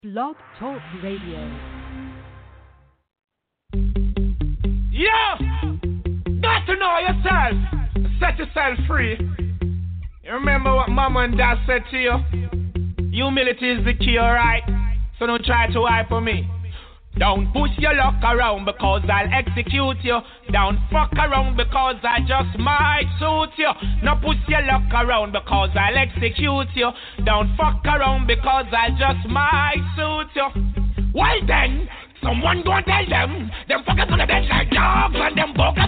Blog Talk Radio. Yo! Got to know yourself. Set yourself free. You remember what Mama and Dad said to you? Humility is the key, alright? So don't try to hype on me. Don't push your luck around because I'll execute you. Don't fuck around because I just might suit you. No push your luck around because I'll execute you. Don't fuck around because I just might suit you. Well then, someone go and tell them fuckers gonna dead like dogs and them buggers.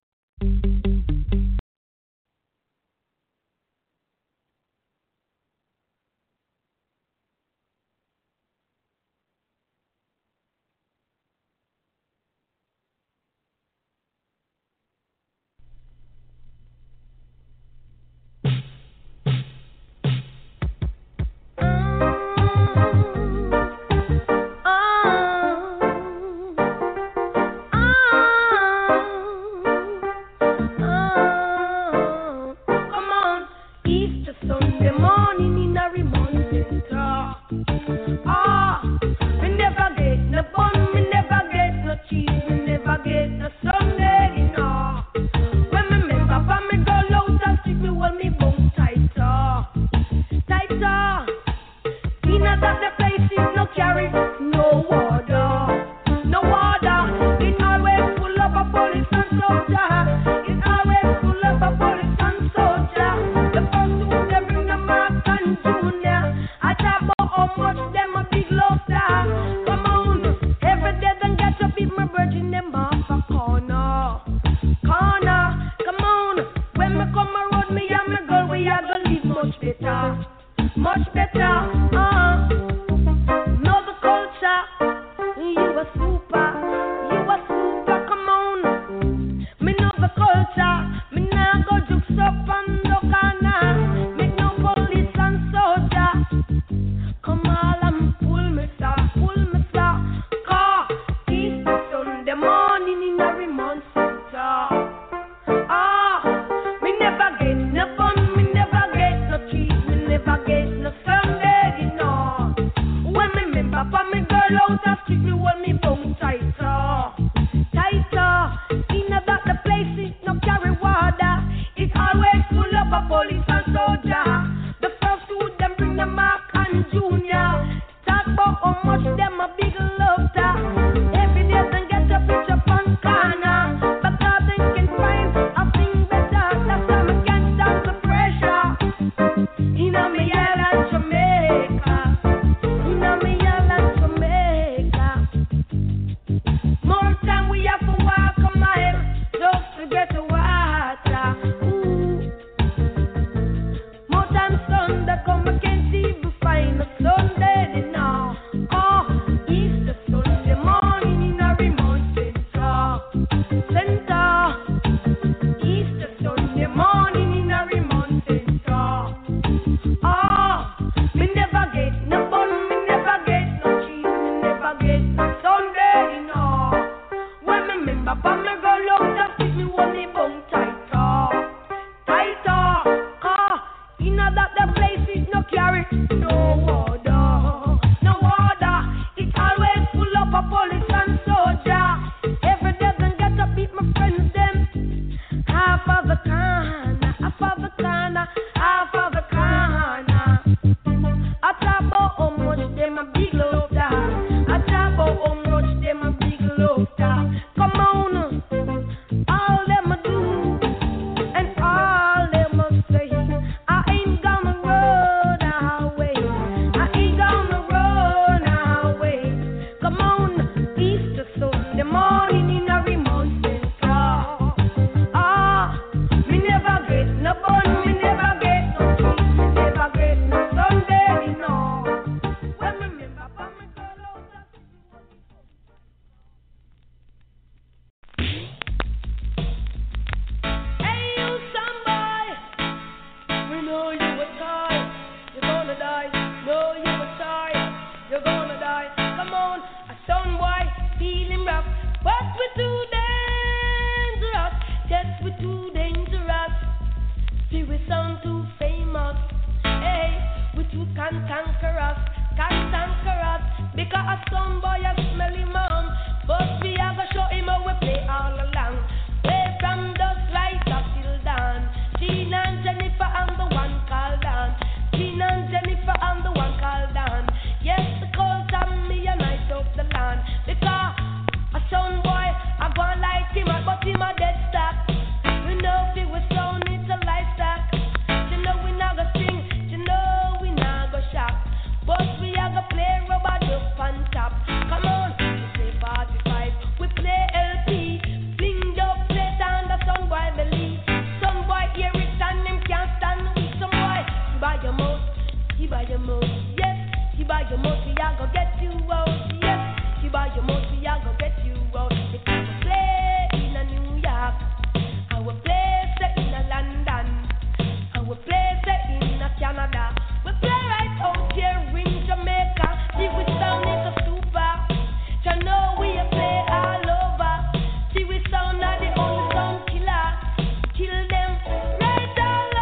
Can conquer us, Because a son boy a smelly mom. But we a go show him how we play all along. Play from dusk light up till dawn. Gina and Jennifer, I'm the one called on. Gina and Jennifer, I'm the one called on. Yes, the cold time me a night up the land. Because a son boy, I go on like him, but him a dead stock. We know if it was sound, it's a livestock. You know we not go sing, you know we not go shock. But we a go play rubber duck on top. Come on, we play 45, we play LP. Fling up, play down the son boy belly. Son boy hear it and him can't stand with some boy. He buy your mouth, he buy your mouth, yes. He buy your mouth, he a go get you out, yes. He buy your mouth, he a go get you out. Because we play in a New York, and we play say in a London, and we play say in a Canada. We play right out here in Jamaica. See we sound is a super. You know we a play all over. See we sound are the only sound killer. Kill them right all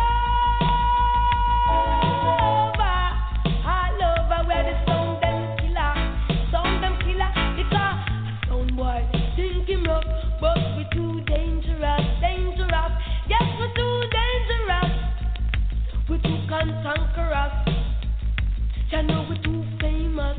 over where the sound them killer. Sound them killer because a sound boy think him rough, but we too dangerous, dangerous. Yes, we too dangerous. We too cantankerous. You know we too famous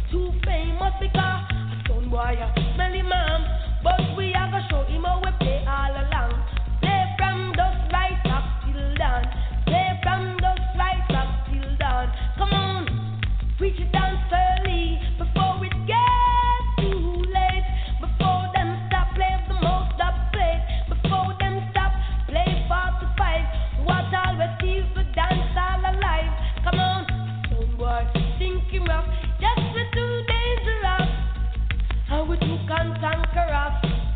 because a sound boy a smelly mom. But we a go show him how we play all along. Play from dusk light up till dawn. Play from dusk light up till dawn. Come on, reach it down early before it gets too late. Before them stop play the most up play. Before them stop play 45. What always keeps the dance all alive. Come on, sound boy, think him rough. Yes, we're too dangerous. And we too cantankerous.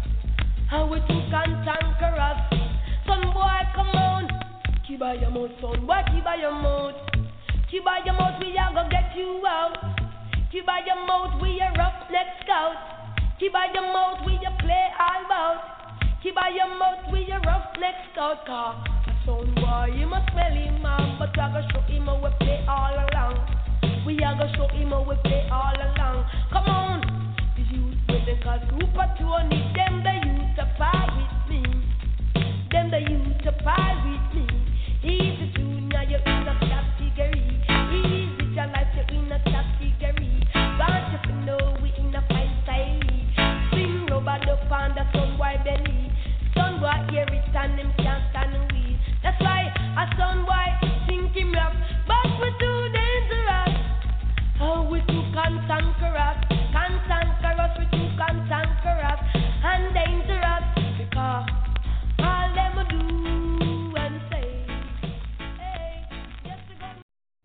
And we too cantankerous. Son boy, come on. Keep by your mouth, son boy, keep by your mouth. Keep by your mouth, we are gonna get you out. Keep by your mouth, we a roughneck scout. Keep by your mouth, we a play all about. Keep by your mouth, we a roughneck scout. Cause a son boy, you must smell him man, but we are gonna show him how we play all along. We are gonna show him how we play all along. Come on, the youth with them call Super Tony. Them the youth to par with me. Them the youth to par with me. He's a junior, you're in a category. He's with your life, you're in a category. Want you to know we in a fine style. Swing rubber duck on the sun boy belly. Sun boy hear it and him can't stand we. That's why a sun boy think him rough, but we're too dangerous. Oh, we too cantankerous, we too cantankerous and dangerous because all them do and say, hey, yes we go.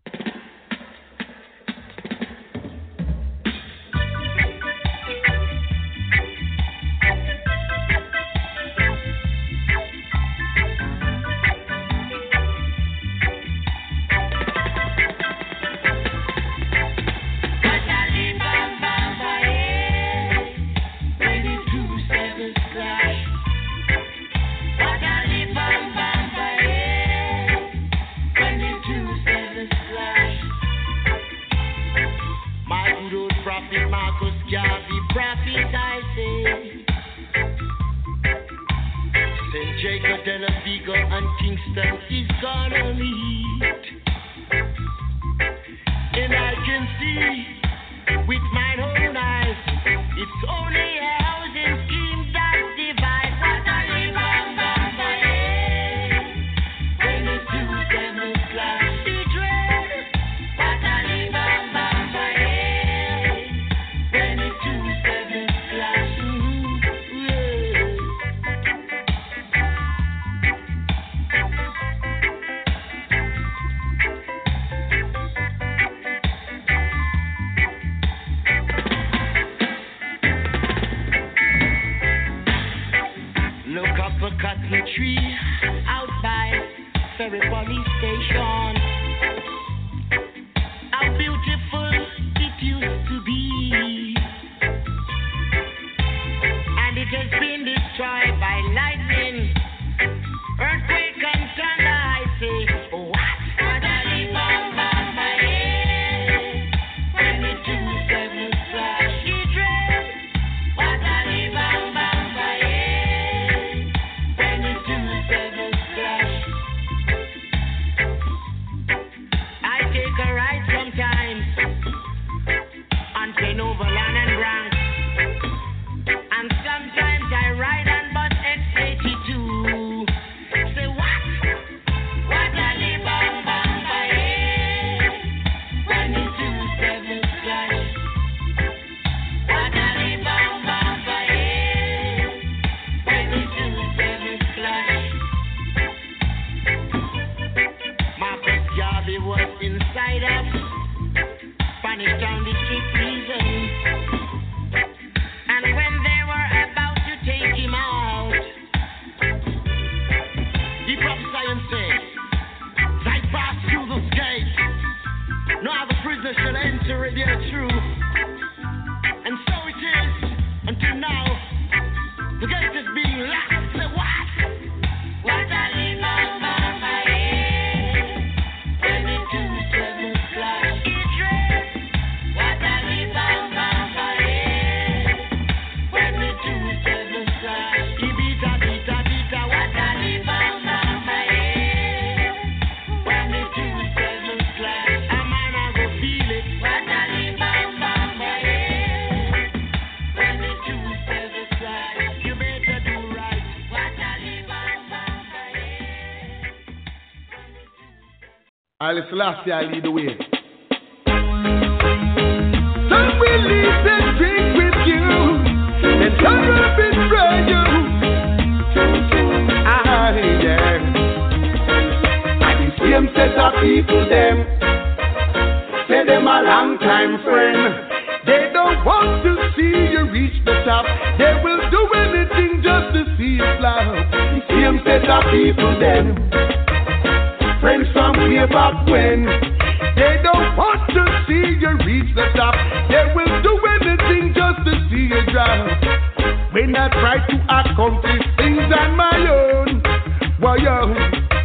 Prophet, I say, St. Jacob, Della Vigo, and Kingston is gonna meet. And I can see with my own eyes, it's only a housing scheme that divides. What a live on when the two devils clash, the dread. What a live on when the two devils clash. Look up a cotton tree out by Ferry Police Station. How beautiful it used to be, and it has been destroyed by lightning, earthquake and thunder. I say, what? What a live on my head when the two devils Haile Selassie, I lead the way. Some will eat and drink with you, and some will betray you. Yeah. And the same set of people, them, say them a long time friend. They don't want to see you reach the top. They will do anything just to see you fly. The same set of people, them, friends from way back when. They don't want to see you reach the top. They will do anything just to see you drop. When I try to accomplish things on my own, well, yo,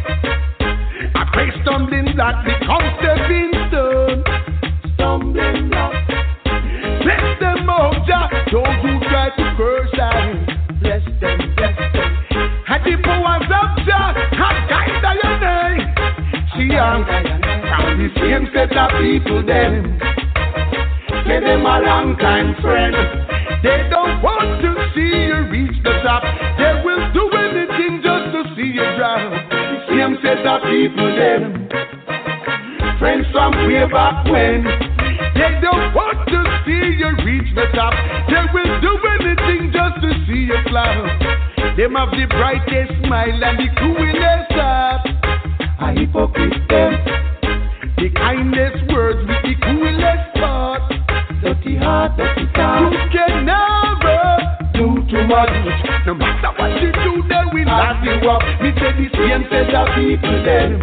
I pray stumbling block becomes stepping stone. Stumbling block. Bless them all, Jah. Those who try to curse I bless them, bless them. And the powers of Jah have guided your name. See, from the same set of people, them, say them a long time friend. They don't want to see you reach the top. They will do anything just to see you drop. The same set of people, them, friends from way back when. They don't want to see you reach the top. They will do anything just to see you fly. Them have the brightest smile and the coolest heart. A hypocrite them, the kindest words with the coolest thought. Dirty heart, dirty thought. You can never do too much. No matter what you do, they will not give up. Me say the same set of people them,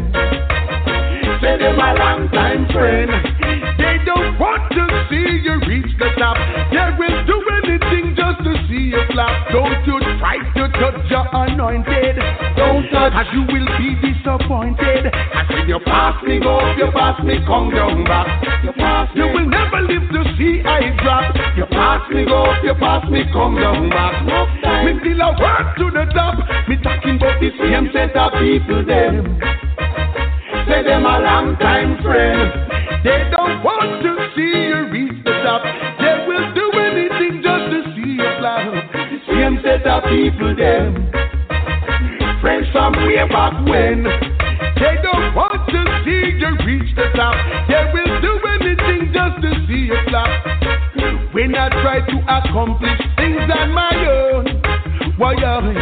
say them a long time friend. They don't want to see you reach the top. They will do anything just to see you flop. Don't you try to touch your anointed. Don't touch, as you will be disappointed. As when you pass me go, you pass me come down back. You will never live to see I drop. You pass me go, you pass me come down back. Me still a work to the top. Me talking about the same set of people them. Say them a long time friend. They don't want to see you reach the top. They will do anything just to see you fly. The same set of people them, friends from way back when. They don't want to see you reach the top. They will do anything just to see you fly. When I try to accomplish things on my own, why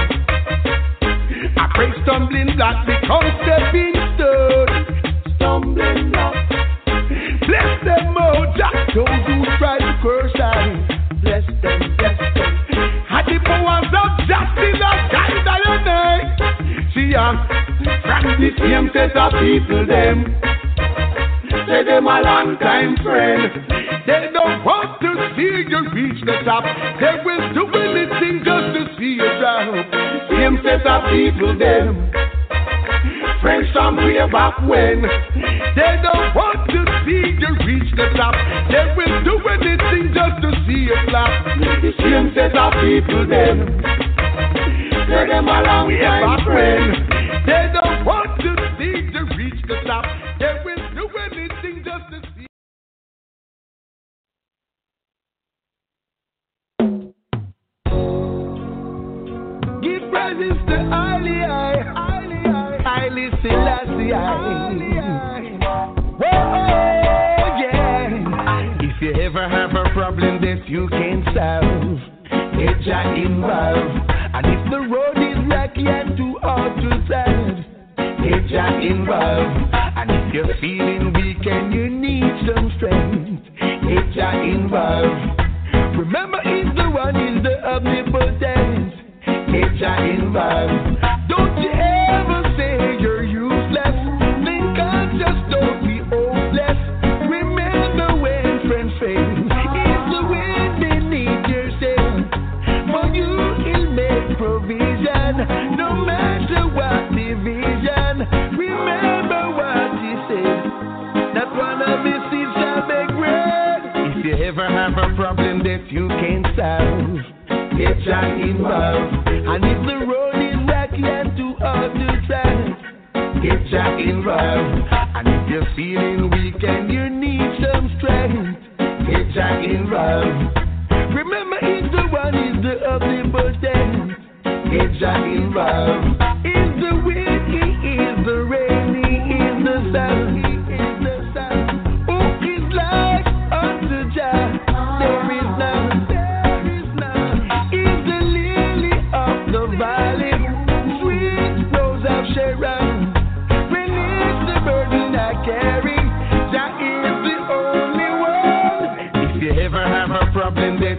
I pray stumbling block become stepping stone. Stumbling block. Bless them all, Jah. Those who try to curse I bless them, bless them. And the powers of justice are guided by your name. See, from the same set of people, them, say them a long time friend. They don't want to see you reach the top. They will do anything just to see you drop. Same set of people, them, friends from way back when. They don't want to see you reach the top. They will do anything just to see you flop. The same set of people, them, say them a long time friend. They don't want to see you reach the top. They will do anything just to see. Give praises to Haile Selassie. Whoa, yeah. If you ever have a problem that you can't solve, get Jah involved. And if the road is rocky and too hard to solve, get Jah involved. And if you're feeling weak and you need some strength, get Jah involved. Remember, he's the one, he's the omnipotent. Get Jah involved. Don't you ever say you're useless. Think just don't be hopeless. Remember when friends fail, it's the wind beneath your sail. For you he'll make provision, no matter what division. Remember what he said, that one of his seeds shall make bread. If you ever have a problem that you can't solve, get Jah involved. And if the road is rocky and too hard to travel, get Jah involved. And if you're feeling weak and you need some strength, get Jah involved. Remember, he's the one, he's the omnipotent. Get Jah involved. He's the wind, he is the rain, he is the sun.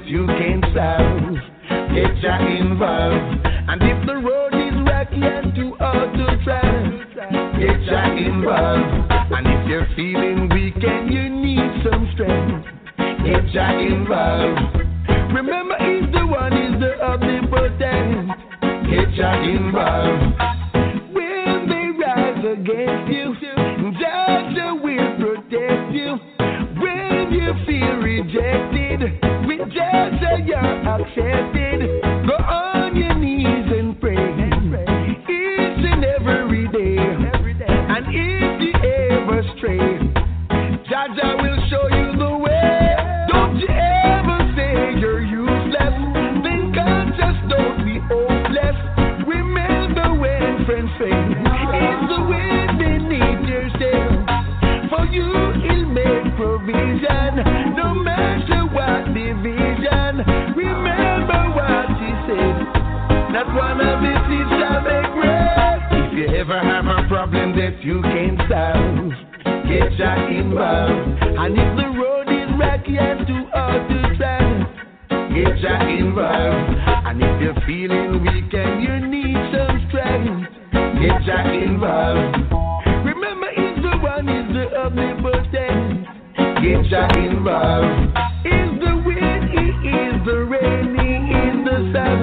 that you can solve. Get ya involved. And if the road is rocky and too hard to travel, get ya involved. And if you're feeling weak and you need some strength, get ya involved. Remember, he's the one, he's the omnipotent. Get ya involved. When they rise against you, Jah will protect you. When you feel rejected, with Jah you're accepted. Go on your knees and pray each and every day. And if you ever stray, Jah will show you the way. Don't you ever say you're useless. Think conscious, don't be hopeless. Remember when friends fail, it's the way beneath yourself. For you, he'll make provision, no matter what division. Remember what he said, not one of his seeds shall make bread. If you ever have a problem that you can't solve, get ya involved. And if the road is rocky and too hard to travel, get ya involved. And if you're feeling weak and you need some strength, get ya involved. Remember, he's the one, he's the omnipotent. Get ya involved. He's the wind, he is the rain, he is the sun.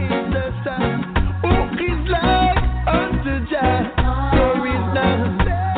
Who is like unto Jah? There is none.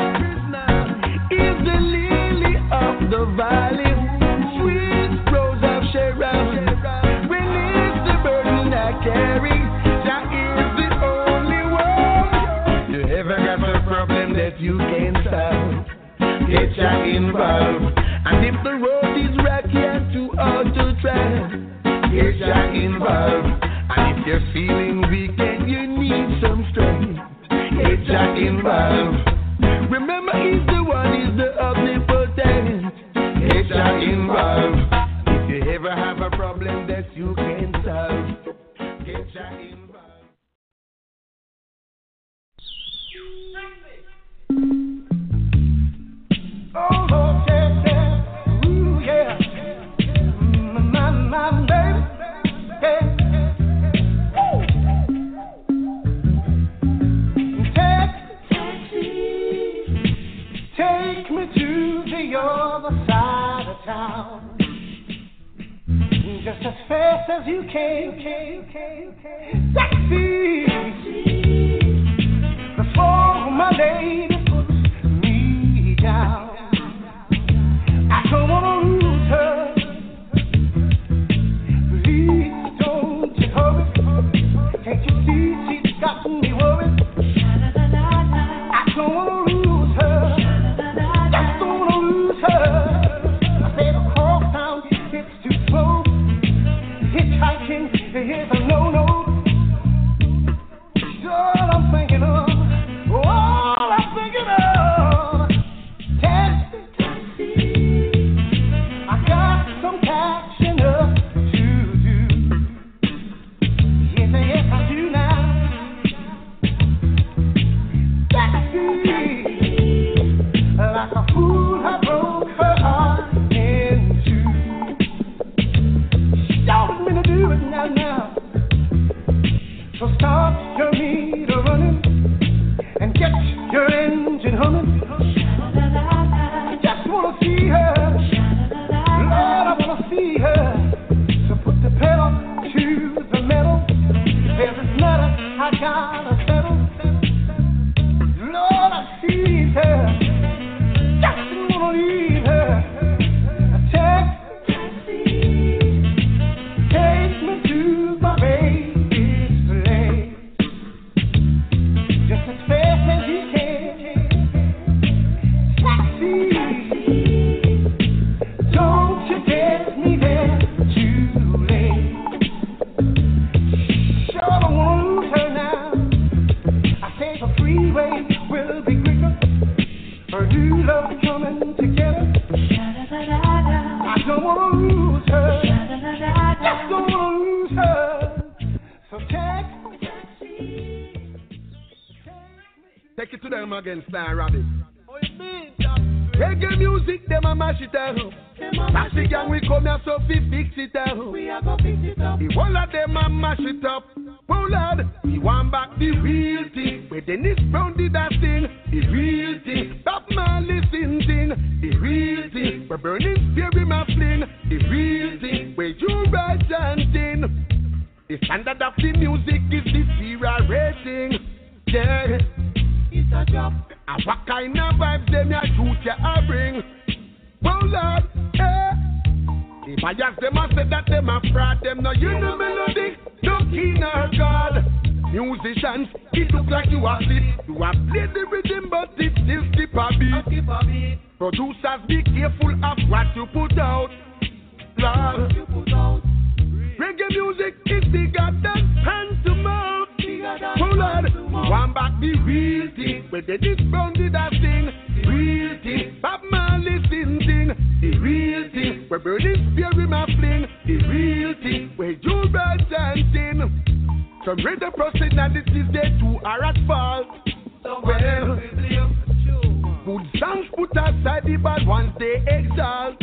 He's the lily of the valley, sweet rose of Sharon. Release the burden I carry. Jah is the only one. You ever got a problem that you can't solve, get ya involved. And if the road is rocky and too hard to travel, get ya involved. And if you're feeling weak and you need some strength, get ya involved. Remember, he's the one, he's the omnipotent. Get ya involved. If you ever have a problem that you can't solve, get ya involved. Oh, Lord, yeah, yeah. Ooh, yeah. My baby. Yeah. Take me to the other side of town, just as fast as you can. Taxi, before my lady puts me down. I don't wanna lose her. Please don't you hurry. Can't you see she's got me worried? I don't wanna lose her. Just don't wanna lose her. I said across town it's too slow. Hitchhiking is a no-no. All I'm thinking of, taxi. I got some catching up to do. Yes, I do now. Taxi, like a fool, I broke her heart in two. She told me to do it now. So start your meter running and get your engine humming. Just wanna see her, Lord, I wanna see her. So put the pedal to the metal. Every matter I gotta settle. Lord, I see her. Just wanna leave her. Taxi, take me to my baby's place, just as fast as you can. Taxi, don't you get me there too late. Sure don't wanna lose her now. I say the freeway will be quicker. Her new love coming together. I don't wanna lose her. Just don't wanna lose her. So take it to them again, Star Rabbit. Reggae music, them a mash it up. Taxi gang we come here so we fix it up. We are gonna fix it up. The whole of them a mash it up. Oh Lord, we want back the real thing. Where Dennis Brown did that thing. The real thing. Bob Marley sing thing. The real thing. Where Burning Spear in my fling. The real thing. Where you write chanting. The standard of the music is the zero rating. Yeah, it's a job. And what kind of vibes them ya youth ya bring? Well Lord, the buyers them a say that them a fraud. Them no hear the melody, no key nor God. Musicians, it look like you are sleep. You have played the rhythm but it still skip a beat. Producers be careful of what you put out. Lord, reggae music is bigger than hand to mouth. Oh Lord, one back the real thing. Where Dennis Brown did that thing. The real thing. Bob Marley sing thing. The real thing. Where Burning Spear in my fling. The real thing. Where you write chanting. Some radio personalities they too are at fault. Well, good songs put aside the bad ones they exalt.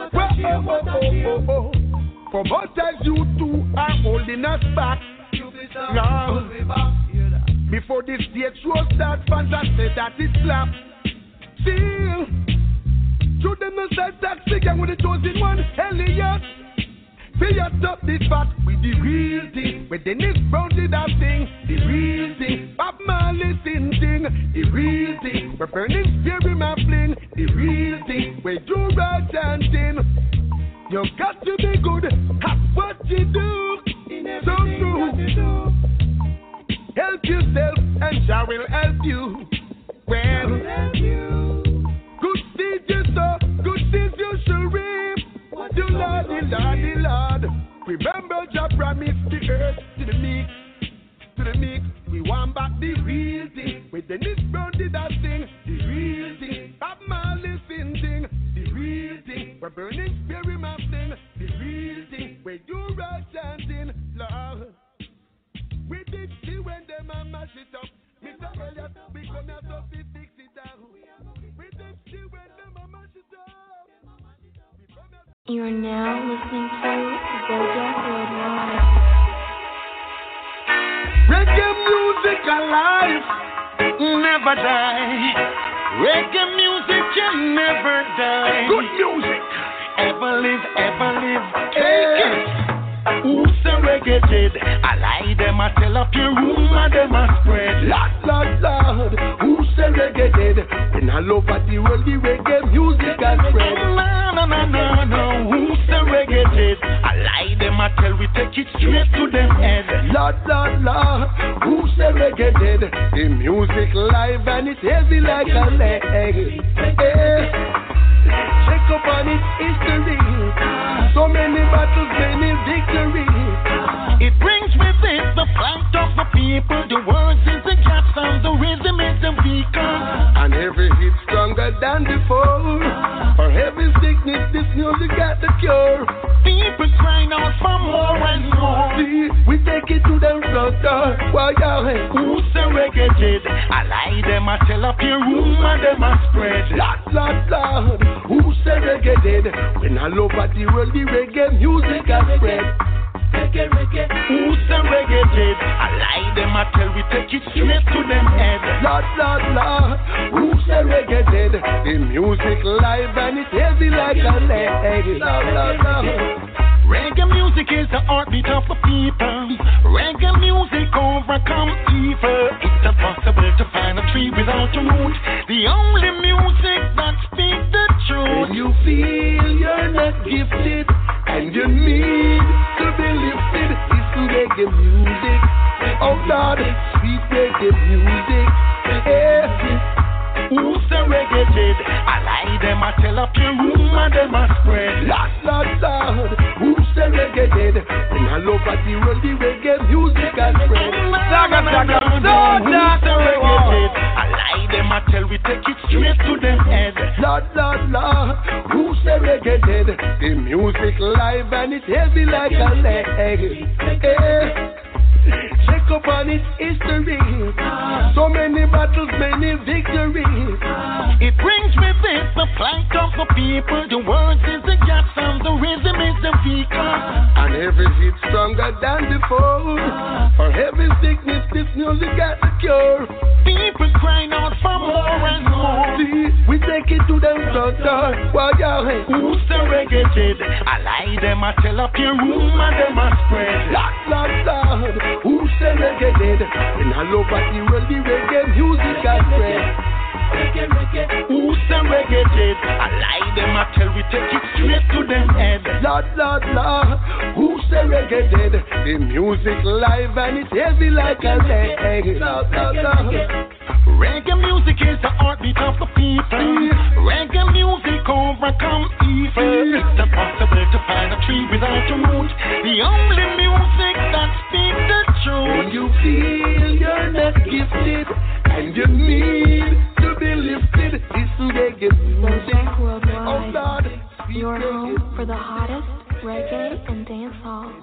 For both sides you two are holding us back. Now, before this stage show start, fans are say that it's slap. Still, to them the side taxi gang with the chosen one, Elliot. Fill up this fat with the real thing. Where Dennis Brown did that thing. The real thing. Bob Marley sing thing. The real thing. Where Burning Spear in my fling. The real thing. Where you write chanting. You got to be good at what you do. So true. Help yourself and Jah will help you. Well, good seed you sow, good seeds you shall reap. The Lord, the Lord, the Lord. Remember Jah promised the earth to the meek, to the meek. We want back the real thing. Where Dennis Brown did that thing, the real thing. Bob Marley sing thing, the real thing. Where Burning Spear in my fling, the real thing. Where you write chanting, Lord. We did see when them a mash it up. Mr. Elliot, we come here so we fix it down. We did see when them a mash it up. You are now listening to Bojack Worldwide. Reggae music alive, never die. Reggae music can never die. Good music, ever live, ever live. Take it. Who's the reggae did? I lie them, I tell up your room, and them I spread. Lord, who's the reggae did? When all over the world, the reggae music has spread. No, who's the reggae did? I lie them, I tell we take it straight to them head. Lord, who's the reggae did? The music live and it's heavy like a leg. Check up on it, history. So many battles, many victories. It brings with it the flight of the people. The words is the cat sound, the rhythm is the beacon. And every hit stronger than before. For every sickness, this music got the cure. People crying out for more and more. See, we take it to the front door. Why y'all ain't? Who's the reggae did? I lie them, I tell up your room, and them I spread. Lord, who's the reggae did? When all over the world, the reggae music has spread. Reggae. Who's the reggae did? I lie them, I tell we take it straight to them head. Lord, who's the reggae did? The music live and it's heavy like a leg. Lord. Reggae music is the heartbeat of the people. Reggae music overcome evil. It's impossible to find a tree without a root. The only music that speaks the truth. When you feel you're not gifted and you need to be lifted, listen reggae music. Oh Lord, sweet reggae music. Who's the reggae did? I lie them, I tell up your room, and them I spread. Lord, who's the reggae did? When all over the world, the reggae music has spread. Who's the reggae did? I lie them, I tell we take it straight to them head. Lord, who's the reggae did? The music live and it's heavy like a leg. Check up on its history. So many battles, many victories. It brings with it the Flank up the people, the words is the gas and the rhythm is the vehicle. And every hit stronger than before. For every sickness, this music got the cure. People crying out for more and more. See, we take it to them doctor. While you're who's the reggae did? I lie them, I tell up your room and them I spread. Lord, who's the reggae did? In all over the world, the reggae music has spread. Who's the reggae did? I lie them, I tell we take it straight to them head. Lord, who's the reggae did? The music live and it's heavy like a leg. Lord. Reggae music is the heartbeat of the people. Reggae music overcome evil. It's impossible to find a tree without a root. The only music that speaks the truth. When you feel you're not gifted and you need to be lifted, listen reggae music. Zodiac Worldwide, Oh Lord, your home for the hottest reggae and dancehall.